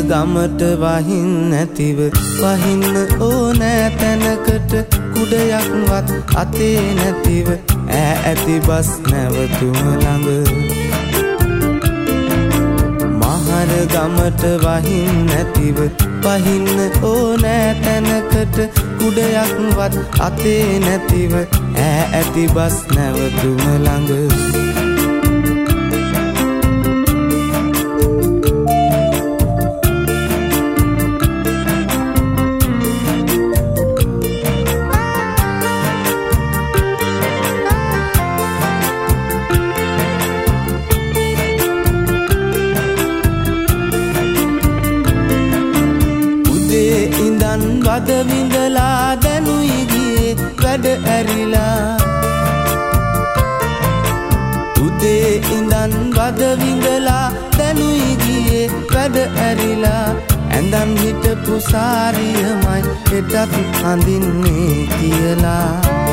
ගමට වහින් නැතිව වහින්න ඕනෑ තැනකට කුඩයක්වත් අතේ නැතිව ඇති බස් නැවතුම ළඟ මහර ගමට වහින් නැතිව වහින්න ඕනෑ තැනකට කුඩයක්වත් අතේ නැතිව ඇති බස් නැවතුම ළඟ වද විඳලා දැනුයි ගියේ වැඩ ඇරිලා උදේ ඉඳන් වද විඳලා දැනුයි ගියේ වැඩ ඇරිලා ඇඳන් හිටපු සාරියමයි හෙටත් අඳින්නේ කියලා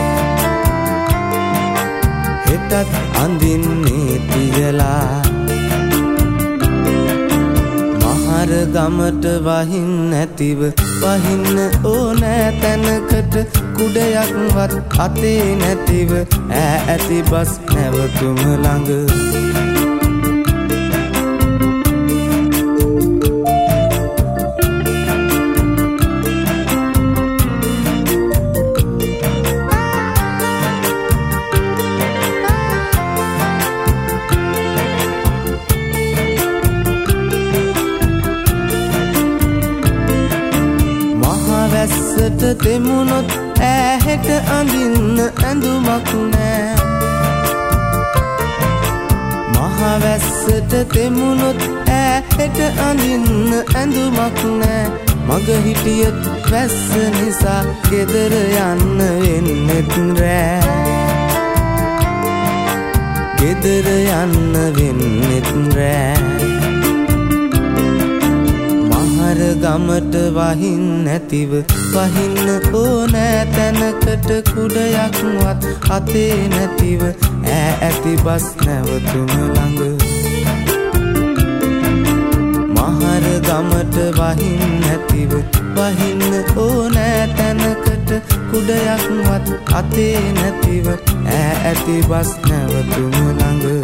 හෙටත් අඳින්නේ කියලා මහර ගමට වහින් නැතිව වහින්න ඕනෑ තැනකට කුඩයක්වත් අතේ නැතිව ඇති බස් නැවතුම ළඟ වැස්සට දෙමුණොත් ඈහෙට අඳින්න ඇඳුමක් නෑ මහ වැස්සට දෙමුණොත් ඈහෙට අඳින්න ඇඳුමක් නෑ මග හිටියත් වැස්ස නිසා ගෙදර යන්න වෙන්නෙත් රෑ ගෙදර යන්න වෙන්නෙත් රෑ මහර ගමට වහින් නැතිව වහින්න ඕනෑ තැනකට කුඩයක්වත් අතේ නැතිව ඇති බස් නැවතුම ළඟ මහර ගමට වහින් නැතිව වහින්න ඕනෑ තැනකට කුඩයක්වත් අතේ නැතිව ඇති බස් නැවතුම ළඟ